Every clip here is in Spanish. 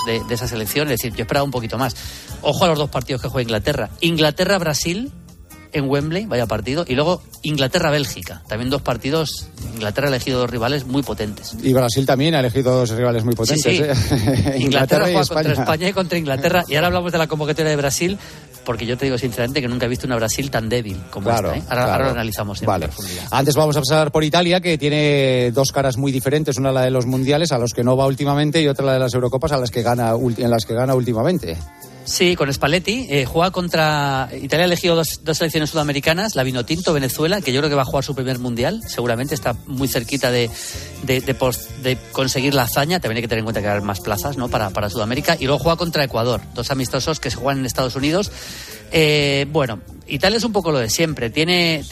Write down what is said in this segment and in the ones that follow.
de esa selección. Es decir, yo esperaba un poquito más. Ojo a los 2 partidos que juega Inglaterra. Inglaterra-Brasil en Wembley, vaya partido, y luego Inglaterra-Bélgica, también 2 partidos. Inglaterra ha elegido 2 rivales muy potentes. Y Brasil también ha elegido 2 rivales muy potentes. Sí. Inglaterra juega contra España. España y contra Inglaterra. Y ahora hablamos de la convocatoria de Brasil, porque yo te digo sinceramente que nunca he visto una Brasil tan débil como esta. Ahora lo analizamos en profundidad. Antes vamos a pasar por Italia, que tiene 2 caras muy diferentes, una la de los mundiales a los que no va últimamente y otra la de las Eurocopas en las que gana últimamente. Sí, con Spalletti juega contra... Italia ha elegido 2 selecciones sudamericanas, la Vinotinto, Venezuela, que yo creo que va a jugar su primer mundial, seguramente está muy cerquita de conseguir la hazaña. También hay que tener en cuenta que hay más plazas, ¿no?, para Sudamérica. Y luego juega contra Ecuador, 2 amistosos que se juegan en Estados Unidos. Bueno, Italia es un poco lo de siempre. Tiene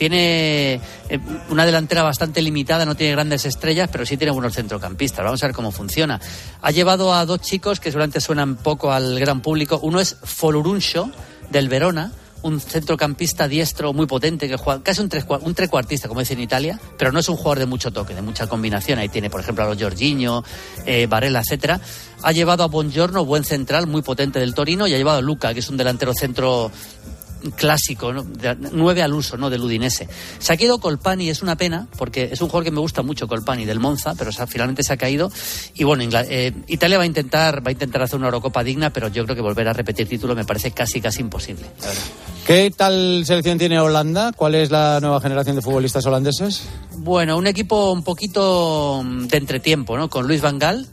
una delantera bastante limitada, no tiene grandes estrellas, pero sí tiene buenos centrocampistas. Vamos a ver cómo funciona. Ha llevado a 2 chicos que seguramente suenan poco al gran público. Uno es Foloruncio, del Verona, un centrocampista diestro muy potente que juega casi un trecuartista, como dicen en Italia, pero no es un jugador de mucho toque, de mucha combinación. Ahí tiene, por ejemplo, a los Jorginho, Barella, etcétera. Ha llevado a Buongiorno, buen central, muy potente del Torino, y ha llevado a Luca, que es un delantero centro clásico, ¿no?, 9 al uso, ¿no?, del Udinese. Se ha quedado Colpani, es una pena, porque es un jugador que me gusta mucho, Colpani, del Monza, pero finalmente se ha caído. Y bueno, Italia va a intentar hacer una Eurocopa digna, pero yo creo que volver a repetir título me parece casi imposible, la verdad. ¿Qué tal selección tiene Holanda? ¿Cuál es la nueva generación de futbolistas holandeses? Bueno, un equipo un poquito de entretiempo, ¿no?, con Luis Van Gaal.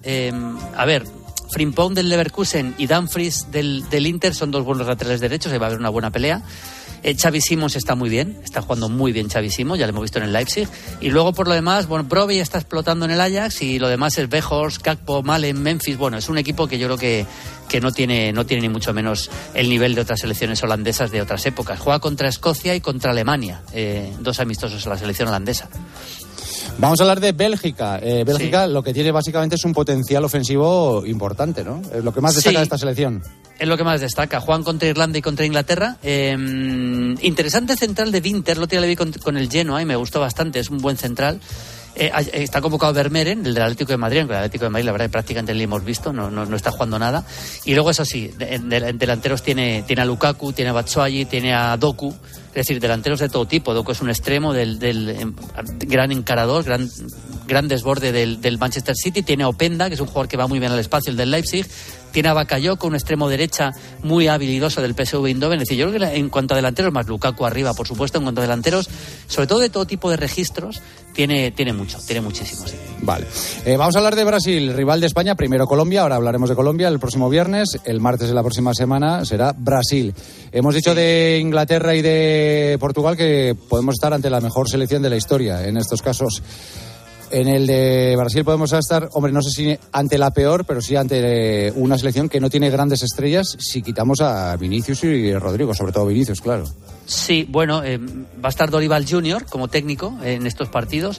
Frimpong del Leverkusen y Dumfries del Inter son 2 buenos laterales derechos, ahí va a haber una buena pelea. Xavi Simons está muy bien, está jugando muy bien Xavi Simons, ya lo hemos visto en el Leipzig. Y luego por lo demás, bueno, Brobbey está explotando en el Ajax, y lo demás es Weghorst, Gakpo, Malen, Memphis. Bueno, es un equipo que yo creo que no tiene ni mucho menos el nivel de otras selecciones holandesas de otras épocas. Juega contra Escocia y contra Alemania, 2 amistosos en la selección holandesa. Vamos a hablar de Bélgica. Bélgica, sí, lo que tiene básicamente es un potencial ofensivo importante, ¿no? Es lo que más destaca de esta selección. Es lo que más destaca. Juegan contra Irlanda y contra Inglaterra. Interesante central de Winter, lo le vi con el Genoa y me gustó bastante. Es un buen central. Está convocado Vermeeren, el del Atlético de Madrid, aunque el Atlético de Madrid la verdad prácticamente ni hemos visto, no está jugando nada. Y luego eso sí, en delanteros tiene a Lukaku, tiene a Batshuayi, tiene a Doku, es decir, delanteros de todo tipo. Doku es un extremo del gran encarador, gran desborde del Manchester City. Tiene a Openda, que es un jugador que va muy bien al espacio, el del Leipzig. Tiene a Bakayoko, un extremo derecha muy habilidoso del PSV Eindhoven. Es decir, yo creo que en cuanto a delanteros, más Lukaku arriba, por supuesto, en cuanto a delanteros, sobre todo de todo tipo de registros, tiene muchísimo, sí. Vale. Vamos a hablar de Brasil, rival de España. Primero Colombia, ahora hablaremos de Colombia el próximo viernes. El martes de la próxima semana será Brasil. Hemos dicho de Inglaterra y de Portugal que podemos estar ante la mejor selección de la historia en estos casos. En el de Brasil podemos estar, hombre, no sé si ante la peor, pero sí ante una selección que no tiene grandes estrellas, si quitamos a Vinicius y Rodrigo, sobre todo Vinicius, claro. Sí, bueno, va a estar Dorival Junior como técnico en estos partidos.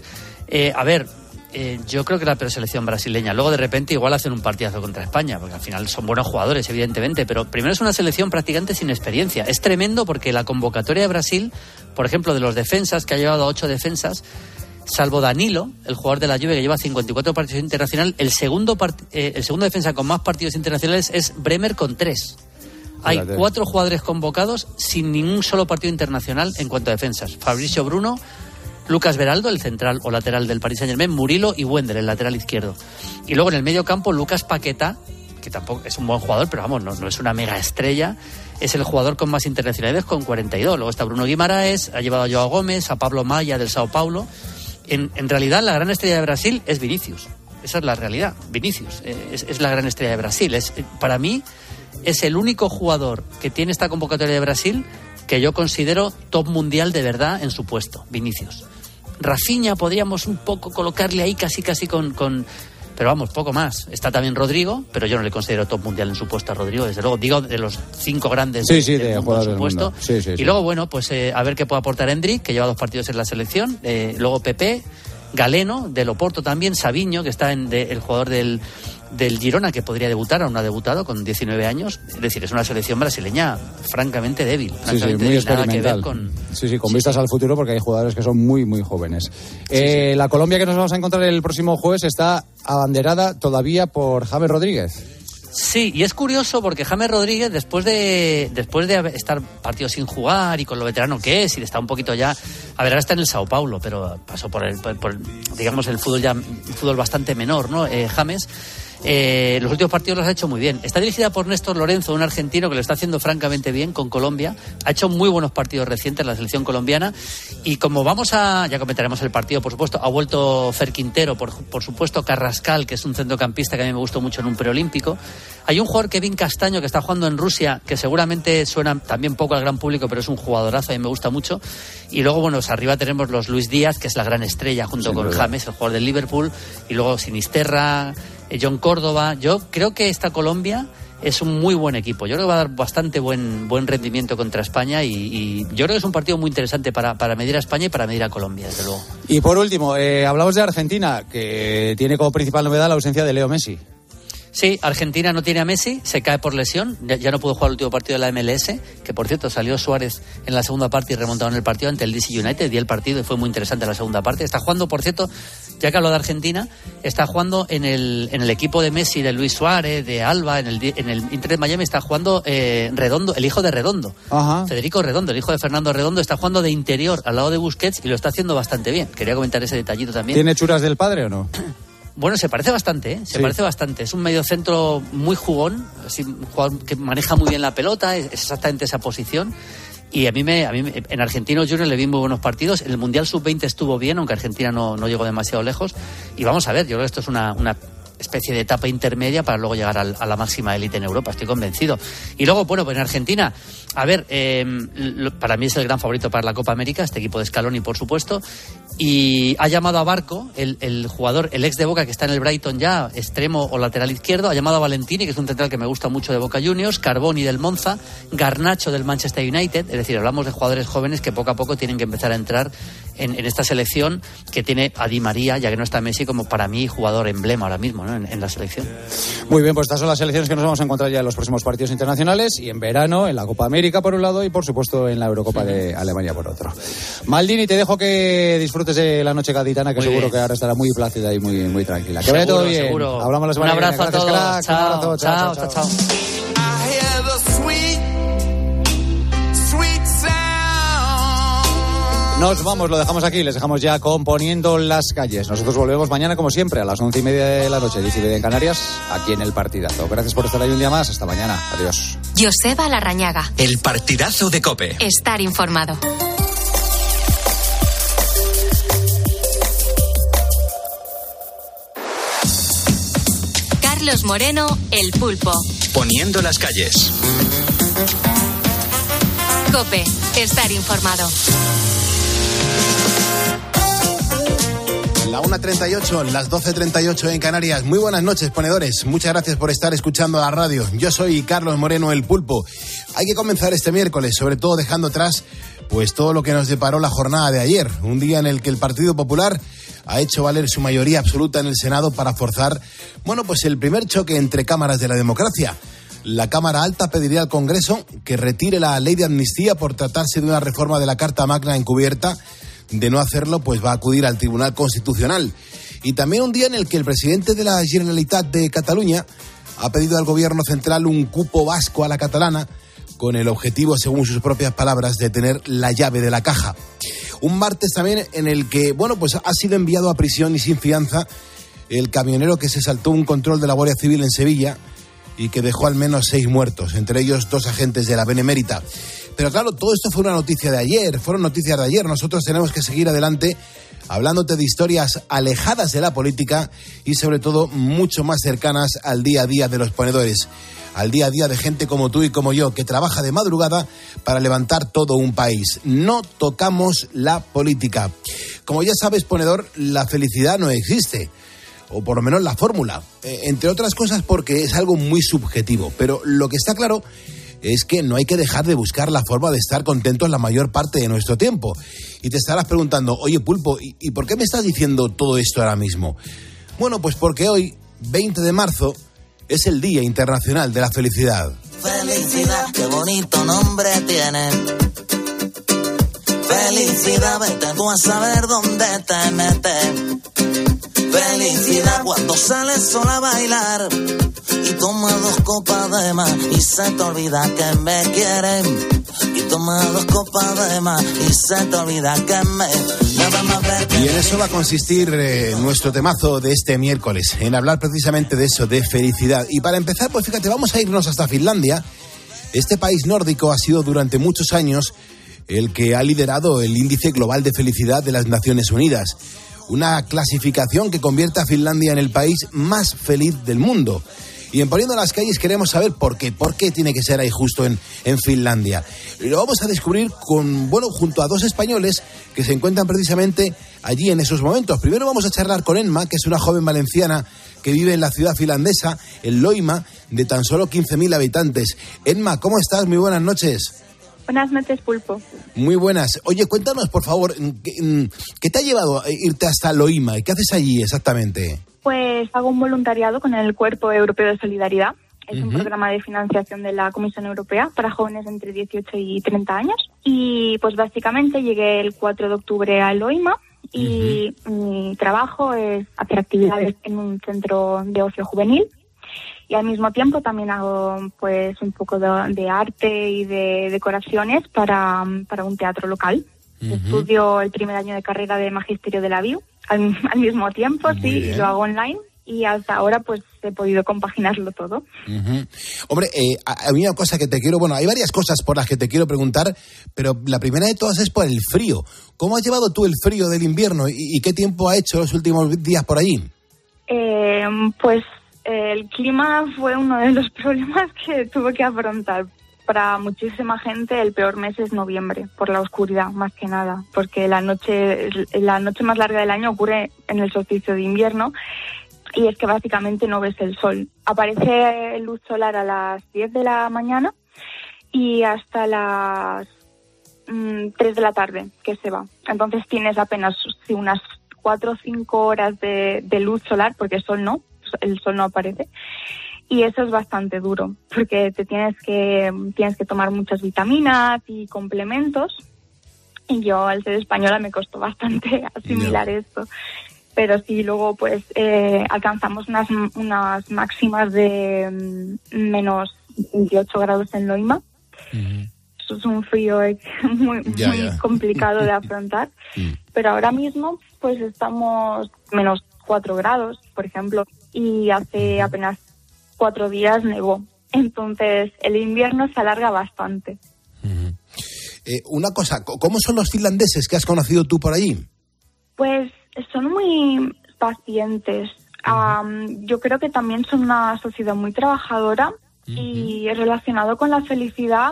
Yo creo que la peor selección brasileña. Luego de repente igual hacen un partidazo contra España, porque al final son buenos jugadores, evidentemente, pero primero es una selección prácticamente sin experiencia. Es tremendo porque la convocatoria de Brasil, por ejemplo, de los defensas, que ha llevado a 8 defensas, salvo Danilo, el jugador de la Juve que lleva 54 partidos internacionales, el segundo defensa con más partidos internacionales es Bremer con 3. Hay 4 jugadores convocados sin ningún solo partido internacional en cuanto a defensas. Fabricio Bruno, Lucas Beraldo, el central o lateral del Paris Saint-Germain, Murilo y Wendel, el lateral izquierdo. Y luego en el medio campo, Lucas Paquetá, que tampoco es un buen jugador, pero vamos, no es una mega estrella. Es el jugador con más internacionalidades con 42. Luego está Bruno Guimaraes, ha llevado a Joao Gómez, a Pablo Maya del Sao Paulo. En realidad la gran estrella de Brasil es Vinicius. Esa es la realidad. Vinicius es la gran estrella de Brasil. Para mí es el único jugador que tiene esta convocatoria de Brasil que yo considero top mundial de verdad en su puesto, Vinicius. Rafinha podríamos un poco colocarle ahí casi con pero vamos, poco más. Está también Rodrigo, pero yo no le considero top mundial en su puesto a Rodrigo, desde luego. Digo, de los 5 grandes del mundo, en su puesto. Sí. Y luego, bueno, pues a ver qué puede aportar Endrick, que lleva 2 partidos en la selección. Luego Pepe, Galeno, del Oporto también, Savinho, que está el jugador del Girona, que podría debutar, aún no ha debutado, con 19 años. Es decir, es una selección brasileña francamente débil. Muy experimental. Con vistas al futuro, porque hay jugadores que son muy, muy jóvenes. La Colombia que nos vamos a encontrar el próximo jueves está abanderada todavía por James Rodríguez. Sí, y es curioso porque James Rodríguez, después de estar partidos sin jugar y con lo veterano que es, y de estar un poquito ya... A ver, ahora está en el Sao Paulo, pero pasó por digamos, el fútbol bastante menor, ¿no? James... los últimos partidos los ha hecho muy bien. Está dirigida por Néstor Lorenzo, un argentino que lo está haciendo francamente bien con Colombia. Ha hecho muy buenos partidos recientes en la selección colombiana. Y como ya comentaremos el partido, por supuesto, ha vuelto Fer Quintero, por supuesto Carrascal, que es un centrocampista que a mí me gustó mucho en un preolímpico. Hay un jugador, Kevin Castaño, que está jugando en Rusia, que seguramente suena también poco al gran público, pero es un jugadorazo, a mí me gusta mucho. Y luego, bueno, arriba tenemos los Luis Díaz, que es la gran estrella, junto con James, el jugador del Liverpool. Y luego Sinisterra, John Córdoba. Yo creo que esta Colombia es un muy buen equipo. Yo creo que va a dar bastante buen rendimiento contra España y yo creo que es un partido muy interesante para medir a España y para medir a Colombia, desde luego. Y por último, hablamos de Argentina, que tiene como principal novedad la ausencia de Leo Messi. Sí, Argentina no tiene a Messi, se cae por lesión, ya no pudo jugar el último partido de la MLS, que por cierto salió Suárez en la segunda parte y remontaron el partido ante el DC United, y el partido fue muy interesante la segunda parte. Está jugando, por cierto, ya que hablo de Argentina, está jugando en el equipo de Messi, de Luis Suárez, de Alba, en el Inter de Miami está jugando Redondo, el hijo de Redondo. Ajá. Federico Redondo, el hijo de Fernando Redondo, está jugando de interior al lado de Busquets y lo está haciendo bastante bien. Quería comentar ese detallito también. ¿Tiene churas del padre o no? Bueno, se parece bastante, parece bastante. Es un mediocentro muy jugón, así, un jugador que maneja muy bien la pelota, es exactamente esa posición. Y a mí en Argentinos Juniors le vi muy buenos partidos. En el Mundial Sub-20 estuvo bien, aunque Argentina no llegó demasiado lejos. Y vamos a ver, yo creo que esto es una especie de etapa intermedia para luego llegar a la máxima élite en Europa, estoy convencido. Y luego, bueno, pues en Argentina, a ver, para mí es el gran favorito para la Copa América, este equipo de Scaloni, por supuesto, y ha llamado a Barco, el jugador, el ex de Boca, que está en el Brighton ya, extremo o lateral izquierdo, ha llamado a Valentini, que es un central que me gusta mucho de Boca Juniors, Carboni del Monza, Garnacho del Manchester United, es decir, hablamos de jugadores jóvenes que poco a poco tienen que empezar a entrar en esta selección que tiene a Di María, ya que no está Messi, como para mí jugador emblema ahora mismo, ¿no? en la selección. Muy bien, pues estas son las selecciones que nos vamos a encontrar ya en los próximos partidos internacionales y en verano en la Copa América por un lado y por supuesto en la Eurocopa de Alemania por otro. Maldini, te dejo que disfrutes de la noche gaditana, que muy seguro bien, que ahora estará muy plácida y muy tranquila. Que vaya todo bien. Seguro. Hablamos la semana que viene. Un abrazo a todos. Chao. Nos vamos, lo dejamos aquí, les dejamos ya componiendo las calles. Nosotros volvemos mañana, como siempre, a las 11:30 de la noche, 10:30 en Canarias, aquí en El Partidazo. Gracias por estar ahí un día más. Hasta mañana. Adiós. Joseba Larrañaga. El Partidazo de COPE. Estar informado. Carlos Moreno, El Pulpo. Poniendo las calles. COPE. Estar informado. La 1:38, las 12:38 en Canarias. Muy buenas noches, ponedores. Muchas gracias por estar escuchando la radio. Yo soy Carlos Moreno, El Pulpo. Hay que comenzar este miércoles, sobre todo dejando atrás pues todo lo que nos deparó la jornada de ayer. Un día en el que el Partido Popular ha hecho valer su mayoría absoluta en el Senado para forzar, pues el primer choque entre cámaras de la democracia. La Cámara Alta pediría al Congreso que retire la ley de amnistía por tratarse de una reforma de la Carta Magna encubierta. De no hacerlo, pues va a acudir al Tribunal Constitucional. Y también un día en el que el presidente de la Generalitat de Cataluña ha pedido al gobierno central un cupo vasco a la catalana, con el objetivo, según sus propias palabras, de tener la llave de la caja. Un martes también en el que, pues ha sido enviado a prisión y sin fianza el camionero que se saltó un control de la Guardia Civil en Sevilla y que dejó al menos 6 muertos, entre ellos 2 agentes de la Benemérita. Pero claro, todo esto fue una noticia de ayer, fueron noticias de ayer. Nosotros tenemos que seguir adelante hablándote de historias alejadas de la política y sobre todo mucho más cercanas al día a día de los ponedores, al día a día de gente como tú y como yo, que trabaja de madrugada para levantar todo un país. No tocamos la política. Como ya sabes, ponedor, la felicidad no existe, o por lo menos la fórmula, entre otras cosas porque es algo muy subjetivo, pero lo que está claro es que no hay que dejar de buscar la forma de estar contentos la mayor parte de nuestro tiempo. Y te estarás preguntando, oye Pulpo, ¿y por qué me estás diciendo todo esto ahora mismo? Pues porque hoy, 20 de marzo, es el Día Internacional de la Felicidad. Felicidad, qué bonito nombre tiene. Felicidad, vete tú a saber dónde te metes. Felicidad, cuando sales sola a bailar y toma 2 copas de más y se te olvida que me quieren. Y toma 2 copas de más y se te olvida que me... Y en eso va a consistir nuestro temazo de este miércoles, en hablar precisamente de eso, de felicidad. Y para empezar, pues fíjate, vamos a irnos hasta Finlandia. Este país nórdico ha sido durante muchos años el que ha liderado el índice global de felicidad de las Naciones Unidas. Una clasificación que convierte a Finlandia en el país más feliz del mundo. Y en Poniendo las Calles queremos saber por qué tiene que ser ahí justo en Finlandia. Lo vamos a descubrir junto a 2 españoles que se encuentran precisamente allí en esos momentos. Primero vamos a charlar con Emma, que es una joven valenciana que vive en la ciudad finlandesa, en Loima, de tan solo 15.000 habitantes. Emma, ¿cómo estás? Muy buenas noches. Buenas noches, Pulpo. Muy buenas. Oye, cuéntanos, por favor, ¿qué te ha llevado a irte hasta Loima? ¿Qué haces allí exactamente? Pues hago un voluntariado con el Cuerpo Europeo de Solidaridad. Es un programa de financiación de la Comisión Europea para jóvenes entre 18 y 30 años. Y pues básicamente llegué el 4 de octubre a Loima y mi trabajo es hacer actividades en un centro de ocio juvenil. Y al mismo tiempo también hago pues un poco de arte y de decoraciones para un teatro local. Estudio el primer año de carrera de Magisterio de la BIU al mismo tiempo, sí, lo hago online y hasta ahora pues he podido compaginarlo todo. Hombre, a mí una cosa que te quiero, hay varias cosas por las que te quiero preguntar, pero la primera de todas es por el frío. ¿Cómo has llevado tú el frío del invierno y qué tiempo ha hecho los últimos días por allí? Pues el clima fue uno de los problemas que tuve que afrontar. Para muchísima gente el peor mes es noviembre, por la oscuridad más que nada, porque la noche más larga del año ocurre en el solsticio de invierno y es que básicamente no ves el sol. Aparece luz solar a las 10 de la mañana y hasta las 3 de la tarde que se va. Entonces tienes apenas unas 4 o 5 horas de luz solar, porque el sol no aparece. Y eso es bastante duro, porque tienes que tomar muchas vitaminas y complementos. Y yo, al ser española, me costó bastante asimilar esto. Pero sí, luego pues alcanzamos unas máximas de menos 28 grados en Loima. Eso es un frío muy complicado de afrontar. Pero ahora mismo pues estamos menos 4 grados, por ejemplo, y hace apenas 4 días nevó. Entonces el invierno se alarga bastante. Una cosa, ¿cómo son los finlandeses que has conocido tú por allí? Pues son muy pacientes. Yo creo que también son una sociedad muy trabajadora y relacionado con la felicidad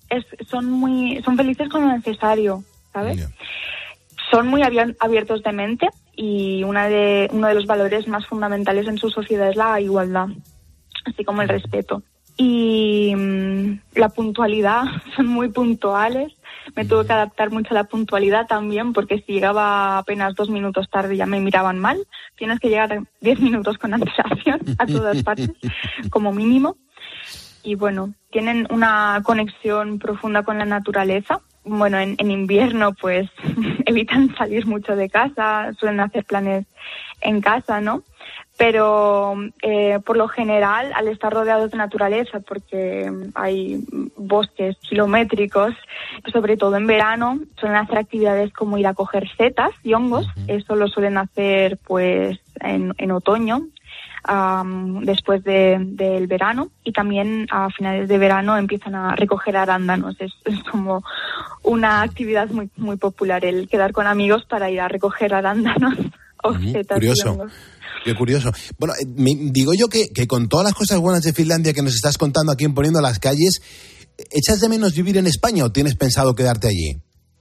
son felices con lo necesario, ¿sabes? Son muy abiertos de mente y uno de los valores más fundamentales en su sociedad es la igualdad, así como el respeto. Y la puntualidad, son muy puntuales. Me tuve que adaptar mucho a la puntualidad también, porque si llegaba apenas 2 minutos tarde ya me miraban mal. Tienes que llegar 10 minutos con antelación a todas partes, como mínimo. Y bueno, tienen una conexión profunda con la naturaleza. Bueno, en invierno pues evitan salir mucho de casa, suelen hacer planes en casa, ¿no? Pero por lo general, al estar rodeados de naturaleza, porque hay bosques kilométricos, sobre todo en verano, suelen hacer actividades como ir a coger setas y hongos. Eso lo suelen hacer pues en otoño, después del verano, y también a finales de verano empiezan a recoger arándanos. Es como una actividad muy, muy popular, el quedar con amigos para ir a recoger arándanos o setas. Curioso. Y hongos. Qué curioso. Bueno, digo yo que con todas las cosas buenas de Finlandia que nos estás contando aquí en Poniendo las Calles, ¿echas de menos vivir en España o tienes pensado quedarte allí?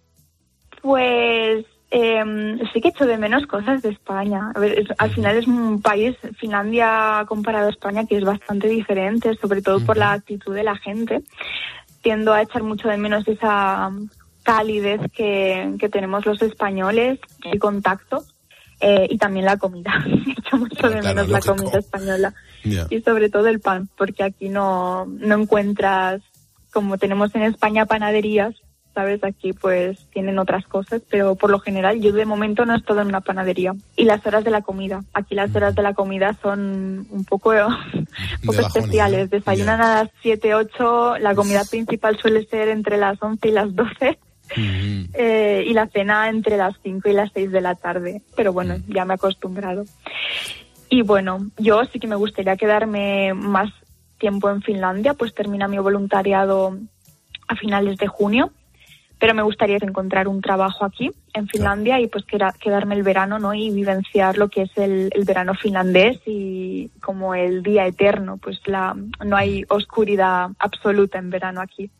Pues sí que echo de menos cosas de España. A ver, al final es un país, Finlandia comparado a España, que es bastante diferente, sobre todo por la actitud de la gente. Tiendo a echar mucho de menos esa calidez que tenemos los españoles, el contacto. Y también la comida. Echo mucho de menos la comida española. Y sobre todo el pan, porque aquí no encuentras, como tenemos en España panaderías, ¿sabes? Aquí pues tienen otras cosas, pero por lo general yo de momento no he estado en una panadería. Y las horas de la comida. Aquí las horas de la comida son un poco especiales. Desayunan a las 7, 8, la comida principal suele ser entre las 11 y las 12. Y la cena entre las 5 y las 6 de la tarde. Pero bueno, ya me he acostumbrado. Y bueno, yo sí que me gustaría quedarme más tiempo en Finlandia, pues termina mi voluntariado a finales de junio. Pero me gustaría encontrar un trabajo aquí, en Finlandia, y pues quedarme el verano, ¿no? Y vivenciar lo que es el verano finlandés y como el día eterno, pues no hay oscuridad absoluta en verano aquí.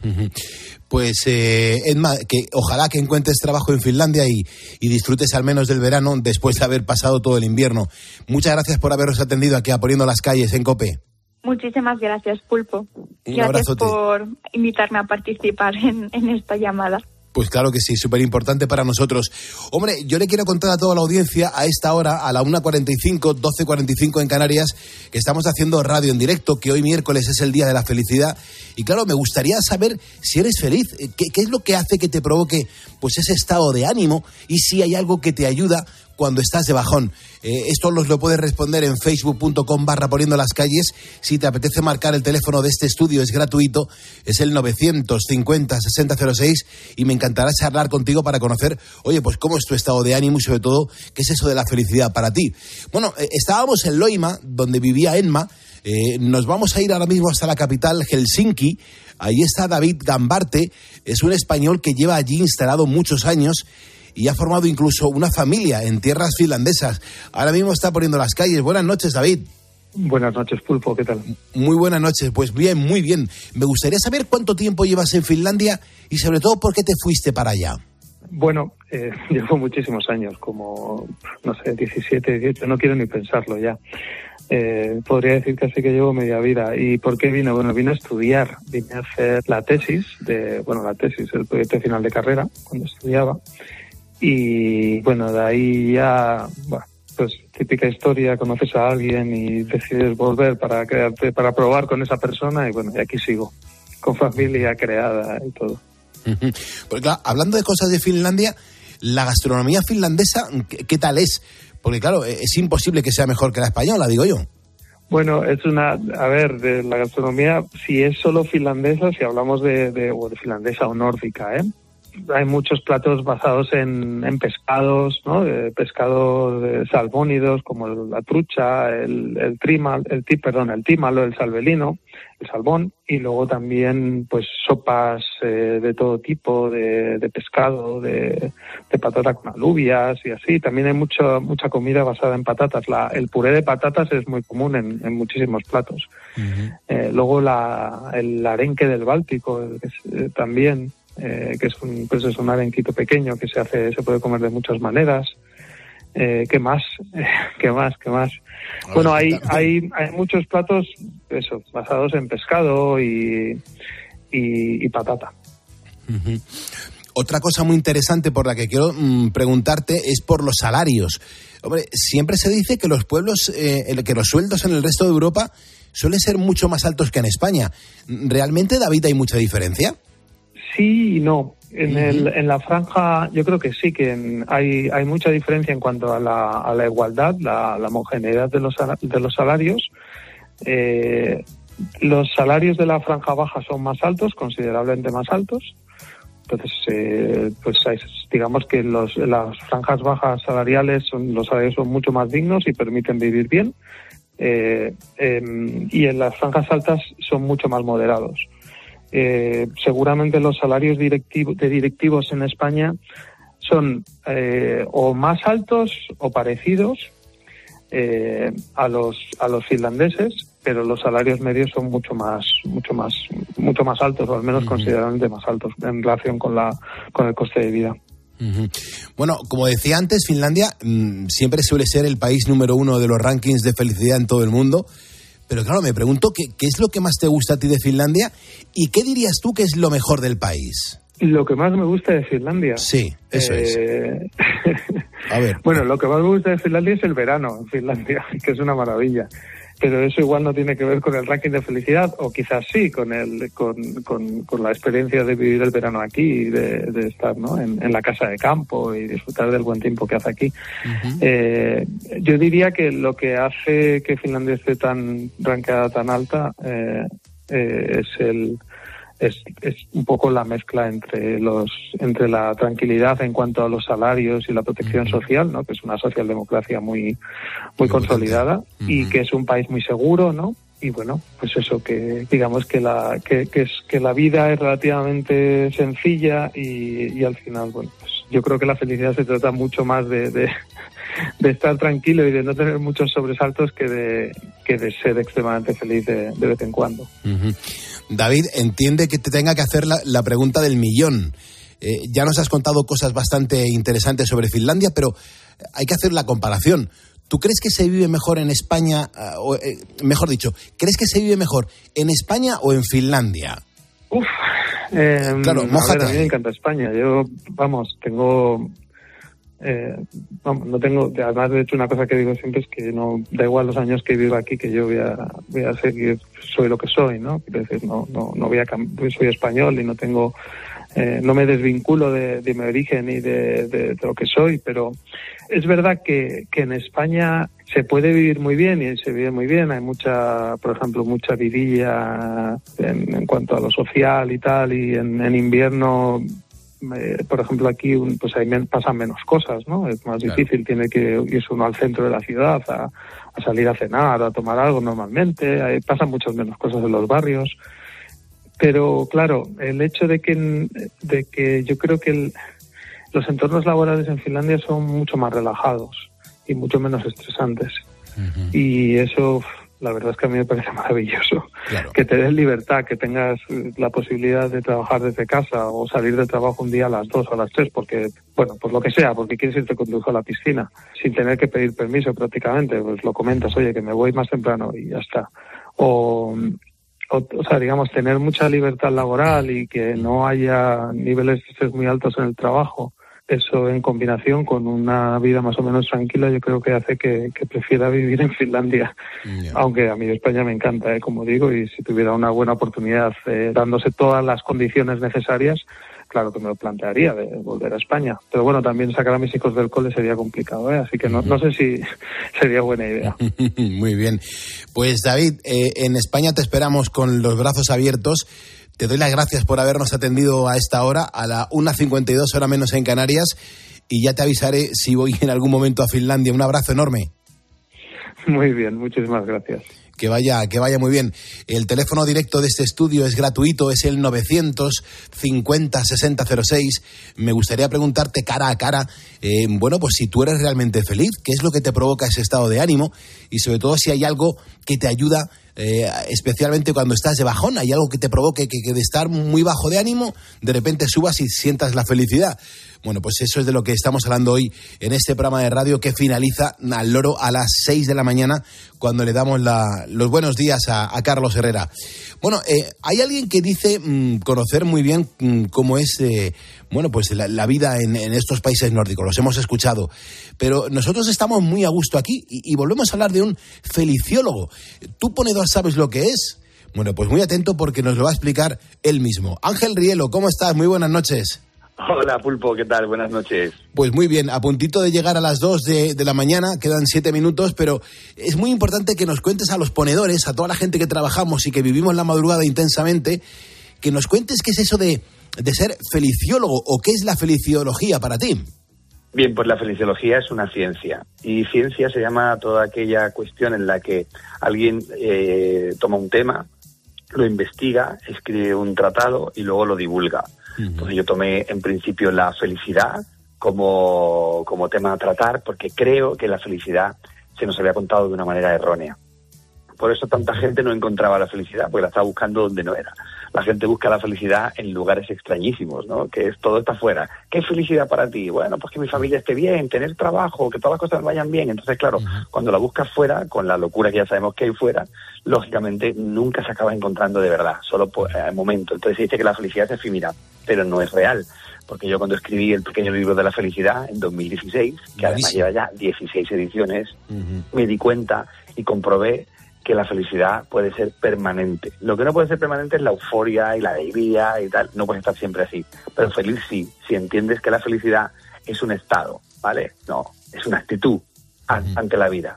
Pues, Edma, que ojalá que encuentres trabajo en Finlandia y disfrutes al menos del verano después de haber pasado todo el invierno. Muchas gracias por habernos atendido aquí a Poniendo las Calles en COPE. Muchísimas gracias, Pulpo. Un gracias abrazote. por invitarme a participar en esta llamada. Pues claro que sí, súper importante para nosotros. Hombre, yo le quiero contar a toda la audiencia a esta hora, a la 1:45, 12:45 en Canarias, que estamos haciendo radio en directo, que hoy miércoles es el Día de la Felicidad. Y claro, me gustaría saber si eres feliz, qué es lo que hace que te provoque pues ese estado de ánimo y si hay algo que te ayuda cuando estás de bajón. Esto nos lo puedes responder en facebook.com/Poniendo las Calles. Si te apetece marcar el teléfono de este estudio, es gratuito, es el 950-6006 y me encantará charlar contigo para conocer, oye, pues cómo es tu estado de ánimo y sobre todo, qué es eso de la felicidad para ti. Bueno, estábamos en Loima, donde vivía Edma. Nos vamos a ir ahora mismo hasta la capital, Helsinki. Ahí está David Gambarte, es un español que lleva allí instalado muchos años y ha formado incluso una familia en tierras finlandesas. Ahora mismo está Poniendo las Calles. Buenas noches, David. Buenas noches, Pulpo, ¿qué tal? Muy buenas noches, pues bien, muy bien. Me gustaría saber cuánto tiempo llevas en Finlandia y sobre todo por qué te fuiste para allá. Bueno, llevo muchísimos años, como, no sé, 17, 18, no quiero ni pensarlo ya. Podría decir casi que llevo media vida. ¿Y por qué vine? Bueno, vine a estudiar, vine a hacer la tesis, el proyecto final de carrera, cuando estudiaba. Y bueno, de ahí ya, pues típica historia, conoces a alguien y decides volver para quedarte, para probar con esa persona y bueno, y aquí sigo, con familia creada y todo. Porque claro, hablando de cosas de Finlandia, la gastronomía finlandesa, ¿qué tal es? Porque claro, es imposible que sea mejor que la española, digo yo. Bueno, de la gastronomía, si es solo finlandesa, si hablamos de finlandesa o nórdica, hay muchos platos basados en pescados, ¿no? Pescados salmónidos como la trucha, el tímalo, el salvelino, el salmón, y luego también pues sopas de todo tipo de pescado, de patata con alubias y así. También hay mucha comida basada en patatas. El puré de patatas es muy común en muchísimos platos. Uh-huh. Luego el arenque del Báltico también. Que es un arenquito pequeño que se puede comer de muchas maneras. ¿Qué más? Bueno, hay muchos platos basados en pescado y patata. Uh-huh. Otra cosa muy interesante por la que quiero preguntarte es por los salarios. Hombre, siempre se dice que los pueblos, que los sueldos en el resto de Europa suelen ser mucho más altos que en España. ¿Realmente, David, hay mucha diferencia? Sí y no. En la franja yo creo que sí, que hay mucha diferencia en cuanto a la igualdad, la homogeneidad de los salarios. Los salarios de la franja baja son más altos, considerablemente más altos. Entonces, digamos que las franjas bajas salariales los salarios son mucho más dignos y permiten vivir bien. Y en las franjas altas son mucho más moderados. Seguramente los salarios directivos en España son o más altos o parecidos a los finlandeses, pero los salarios medios son mucho más altos, o al menos considerablemente más altos en relación con el coste de vida. Uh-huh. Bueno, como decía antes, Finlandia siempre suele ser el país número 1 de los rankings de felicidad en todo el mundo. Pero claro, me pregunto qué es lo que más te gusta a ti de Finlandia y qué dirías tú que es lo mejor del país. Lo que más me gusta de Finlandia. Sí, eso es. A ver. Bueno, lo que más me gusta de Finlandia es el verano en Finlandia, que es una maravilla. pero eso igual no tiene que ver con el ranking de felicidad, o quizás sí, con la experiencia de vivir el verano aquí y de estar, ¿no?, en la casa de campo y disfrutar del buen tiempo que hace aquí. Yo diría que lo que hace que Finlandia esté tan rankeada, tan alta, es un poco la mezcla entre la tranquilidad en cuanto a los salarios y la protección social, ¿no?, que es una socialdemocracia muy consolidada, y que es un país muy seguro, ¿no? Y bueno, pues eso, que digamos que la vida es relativamente sencilla y al final, bueno, pues yo creo que la felicidad se trata mucho más de estar tranquilo y de no tener muchos sobresaltos que de ser extremadamente feliz de vez en cuando. David, entiende que te tenga que hacer la pregunta del millón. Ya nos has contado cosas bastante interesantes sobre Finlandia, pero hay que hacer la comparación. ¿Tú crees que se vive mejor en España, mejor dicho, crees que se vive mejor en España o en Finlandia? Claro, mójate. A mí me encanta España. Yo, tengo... no tengo, además de hecho una cosa que digo siempre es que no da igual los años que vivo aquí, que yo voy a seguir, soy lo que soy, ¿no? Quiero decir, no voy a soy español y no tengo, no me desvinculo de mi origen y de lo que soy, pero es verdad que en España se puede vivir muy bien y se vive muy bien. Hay por ejemplo, mucha vidilla en cuanto a lo social y tal, y en invierno, por ejemplo, aquí pues ahí pasan menos cosas, ¿no? Es más difícil, tiene que irse uno al centro de la ciudad a salir a cenar o a tomar algo normalmente. Ahí pasan muchas menos cosas en los barrios. Pero claro, el hecho de que yo creo que los entornos laborales en Finlandia son mucho más relajados y mucho menos estresantes. Y eso, la verdad es que a mí me parece maravilloso. Que te des libertad, que tengas la posibilidad de trabajar desde casa o salir de trabajo un día a las 2 o a las 3 porque, bueno, pues lo que sea, porque quieres irte con tu hijo a la piscina sin tener que pedir permiso prácticamente, pues lo comentas, oye, que me voy más temprano y ya está. O sea, digamos, tener mucha libertad laboral y que no haya niveles de estrés muy altos en el trabajo. Eso en combinación con una vida más o menos tranquila, yo creo que hace que prefiera vivir en Finlandia. Aunque a mí España me encanta, como digo, y si tuviera una buena oportunidad dándose todas las condiciones necesarias, claro que me lo plantearía de volver a España. Pero bueno, también sacar a mis hijos del cole sería complicado, así que no sé si sería buena idea. Muy bien. Pues David, en España te esperamos con los brazos abiertos. Te doy las gracias por habernos atendido a esta hora, a la 1:52, hora menos en Canarias, y ya te avisaré si voy en algún momento a Finlandia. Un abrazo enorme. Muy bien, muchísimas gracias. Que vaya muy bien. El teléfono directo de este estudio es gratuito, es el 950-6006. Me gustaría preguntarte cara a cara, bueno, pues si tú eres realmente feliz, ¿qué es lo que te provoca ese estado de ánimo? Y sobre todo si hay algo que te ayuda, especialmente cuando estás de bajón, hay algo que te provoque que de estar muy bajo de ánimo, de repente subas y sientas la felicidad. Bueno, pues eso es de lo que estamos hablando hoy en este programa de radio que finaliza al loro a las 6 de la mañana, cuando le damos los buenos días a Carlos Herrera. Bueno, hay alguien que dice conocer muy bien cómo es bueno, pues la vida en estos países nórdicos. Los hemos escuchado, pero nosotros estamos muy a gusto aquí y volvemos a hablar de un feliciólogo. ¿Tú, ponedor, sabes lo que es? Bueno, pues muy atento porque nos lo va a explicar él mismo. Ángel Rielo, ¿cómo estás? Muy buenas noches. Hola, Pulpo, ¿qué tal? Buenas noches. Pues muy bien, a puntito de llegar a las 2 de la mañana, quedan 7 minutos, pero es muy importante que nos cuentes a los ponedores, a toda la gente que trabajamos y que vivimos la madrugada intensamente, que nos cuentes qué es eso de ser feliciólogo o qué es la feliciología para ti. Bien, pues la feliciología es una ciencia, y ciencia se llama toda aquella cuestión en la que alguien toma un tema, lo investiga, escribe un tratado y luego lo divulga. Entonces yo tomé en principio la felicidad como tema a tratar, porque creo que la felicidad se nos había contado de una manera errónea. Por eso tanta gente no encontraba la felicidad, porque la estaba buscando donde no era. La gente busca la felicidad en lugares extrañísimos, ¿no? Que todo está fuera. ¿Qué es felicidad para ti? Bueno, pues que mi familia esté bien, tener trabajo, que todas las cosas vayan bien. Entonces, claro, cuando la buscas fuera, con la locura que ya sabemos que hay fuera, lógicamente nunca se acaba encontrando de verdad, solo por el momento. Entonces se dice que la felicidad es efímera, pero no es real. Porque yo cuando escribí el pequeño libro de la felicidad en 2016, que además lleva ya 16 ediciones, me di cuenta y comprobé que la felicidad puede ser permanente. Lo que no puede ser permanente es la euforia y la alegría y tal, no puede estar siempre así. Pero feliz sí, si entiendes que la felicidad es un estado, ¿vale? No, es una actitud ante la vida.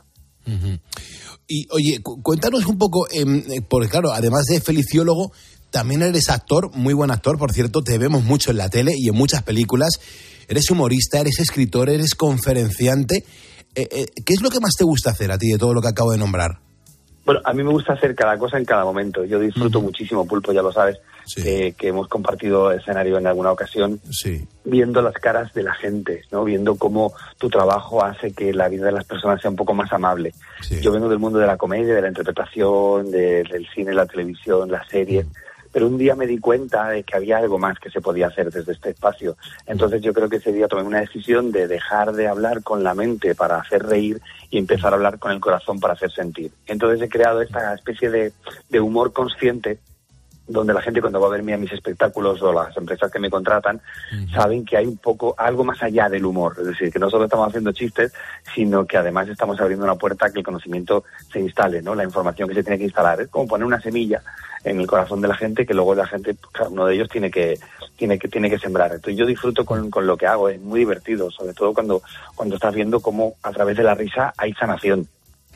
Y oye, cuéntanos un poco, porque claro, además de feliciólogo, también eres actor, muy buen actor, por cierto, te vemos mucho en la tele y en muchas películas. Eres humorista, eres escritor, eres conferenciante. ¿Qué es lo que más te gusta hacer a ti de todo lo que acabo de nombrar? Bueno, a mí me gusta hacer cada cosa en cada momento. Yo disfruto muchísimo, Pulpo, ya lo sabes, que hemos compartido escenario en alguna ocasión, viendo las caras de la gente, ¿no? Viendo cómo tu trabajo hace que la vida de las personas sea un poco más amable. Yo vengo del mundo de la comedia, de la interpretación, del cine, la televisión, las series, pero un día me di cuenta de que había algo más que se podía hacer desde este espacio. Entonces yo creo que ese día tomé una decisión de dejar de hablar con la mente para hacer reír y empezar a hablar con el corazón para hacer sentir. Entonces he creado esta especie de humor consciente, donde la gente cuando va a verme a mis espectáculos o las empresas que me contratan saben que hay un poco algo más allá del humor, es decir, que no solo estamos haciendo chistes, sino que además estamos abriendo una puerta a que el conocimiento se instale, ¿no? La información que se tiene que instalar, es como poner una semilla en el corazón de la gente que luego la gente, cada uno de ellos tiene que sembrar. Entonces yo disfruto con lo que hago, es muy divertido, sobre todo cuando estás viendo cómo a través de la risa hay sanación.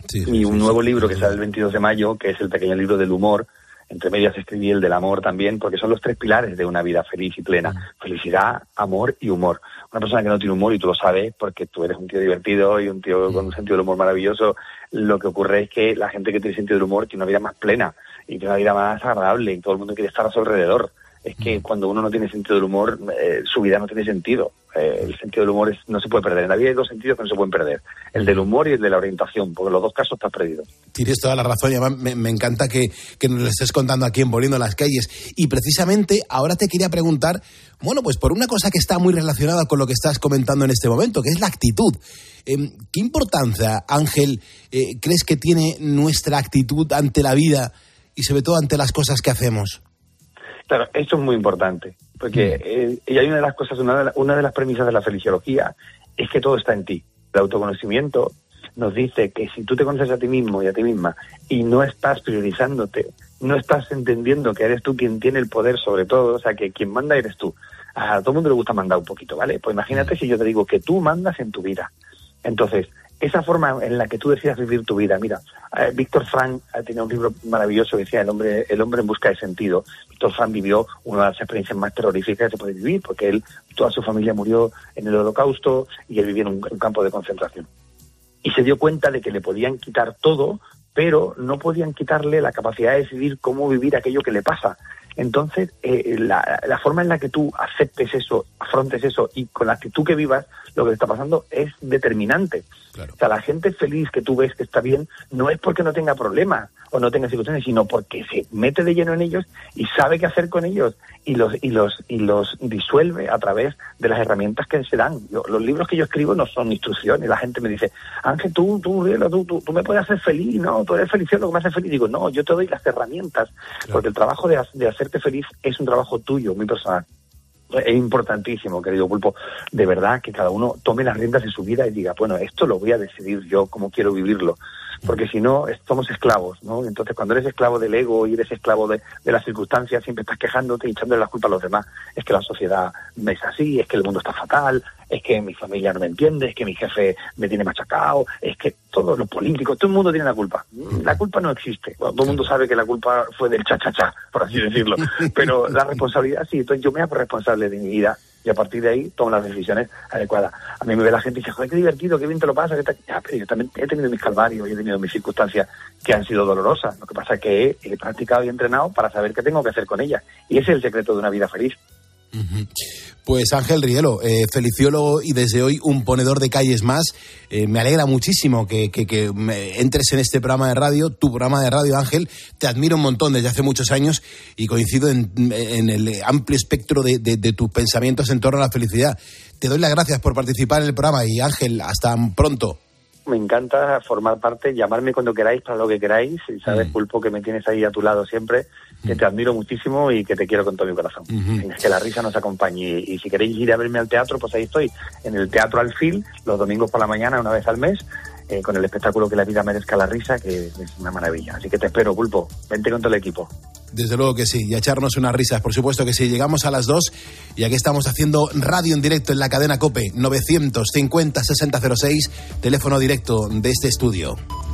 Y un nuevo libro que sale el 22 de mayo, que es el pequeño libro del humor, entre medias escribí el del amor también, porque son los 3 pilares de una vida feliz y plena. Felicidad, amor y humor. Una persona que no tiene humor, y tú lo sabes, porque tú eres un tío divertido y un tío con un sentido del humor maravilloso, lo que ocurre es que la gente que tiene sentido del humor tiene una vida más plena y tiene una vida más agradable y todo el mundo quiere estar a su alrededor. Es que cuando uno no tiene sentido del humor, su vida no tiene sentido. El sentido del humor no se puede perder. En la vida hay 2 sentidos que no se pueden perder. El del humor y el de la orientación, porque en los 2 casos estás perdido. Tienes toda la razón y además me encanta que nos lo estés contando aquí en Volviendo a las Calles. Y precisamente ahora te quería preguntar, bueno, pues por una cosa que está muy relacionada con lo que estás comentando en este momento, que es la actitud. ¿Qué importancia, Ángel, crees que tiene nuestra actitud ante la vida y sobre todo ante las cosas que hacemos? Claro, esto es muy importante, porque y hay una de las cosas, una de las premisas de la felicidología es que todo está en ti. El autoconocimiento nos dice que si tú te conoces a ti mismo y a ti misma y no estás priorizándote, no estás entendiendo que eres tú quien tiene el poder sobre todo, o sea, que quien manda eres tú. A todo el mundo le gusta mandar un poquito, ¿vale? Pues imagínate si yo te digo que tú mandas en tu vida. Entonces, esa forma en la que tú decidas vivir tu vida. Mira, Víctor Frank tenía un libro maravilloso que decía El hombre en busca de sentido. Víctor Frank vivió una de las experiencias más terroríficas que se puede vivir, porque toda su familia murió en el Holocausto y él vivía en un campo de concentración. Y se dio cuenta de que le podían quitar todo, pero no podían quitarle la capacidad de decidir cómo vivir aquello que le pasa. Entonces, la forma en la que tú aceptes eso, afrontes eso y con la actitud que vivas, lo que te está pasando es determinante. Claro. O sea, la gente feliz que tú ves que está bien no es porque no tenga problemas o no tenga situaciones, sino porque se mete de lleno en ellos y sabe qué hacer con ellos y los disuelve a través de las herramientas que se dan. Los libros que yo escribo no son instrucciones. La gente me dice, Ángel, tú me puedes hacer feliz, ¿no? Tú eres feliciólogo, me haces feliz. Digo, no, yo te doy las herramientas, claro. Porque el trabajo de hacerte feliz es un trabajo tuyo, muy personal. Es importantísimo, querido Pulpo, de verdad que cada uno tome las riendas de su vida y diga, bueno, esto lo voy a decidir yo, cómo quiero vivirlo. Porque si no, somos esclavos, ¿no? Entonces, cuando eres esclavo del ego y eres esclavo de las circunstancias, siempre estás quejándote y echándole la culpa a los demás. Es que la sociedad no es así, es que el mundo está fatal, es que mi familia no me entiende, es que mi jefe me tiene machacado, es que todos los políticos, todo el mundo tiene la culpa. La culpa no existe. Bueno, todo el mundo sabe que la culpa fue del cha-cha-cha, por así decirlo. Pero la responsabilidad sí, entonces yo me hago responsable de mi vida. Y a partir de ahí tomo las decisiones adecuadas. A mí me ve la gente y dice, joder, qué divertido, qué bien te lo pasa. Ya, pero yo también he tenido mis calvarios y he tenido mis circunstancias que han sido dolorosas. Lo que pasa es que he practicado y entrenado para saber qué tengo que hacer con ellas. Y ese es el secreto de una vida feliz. Pues Ángel Rielo, feliciólogo y desde hoy un ponedor de calles más. Me alegra muchísimo que entres en este programa de radio, tu programa de radio, Ángel. Te admiro un montón desde hace muchos años y coincido en el amplio espectro de tus pensamientos en torno a la felicidad. Te doy las gracias por participar en el programa y Ángel, hasta pronto. Me encanta formar parte, llamarme cuando queráis para lo que queráis. Y sabes, Pulpo, que me tienes ahí a tu lado siempre, que te admiro muchísimo y que te quiero con todo mi corazón. Que la risa nos acompañe. Y si queréis ir a verme al teatro, pues ahí estoy, en el Teatro Alfil, los domingos por la mañana, una vez al mes. con el espectáculo que la vida merezca la risa, que es una maravilla. Así que te espero, Pulpo. Vente con todo el equipo. Desde luego que sí, y a echarnos unas risas, por supuesto que sí. Llegamos a las 2 y aquí estamos haciendo radio en directo en la cadena COPE, 950-6006, teléfono directo de este estudio.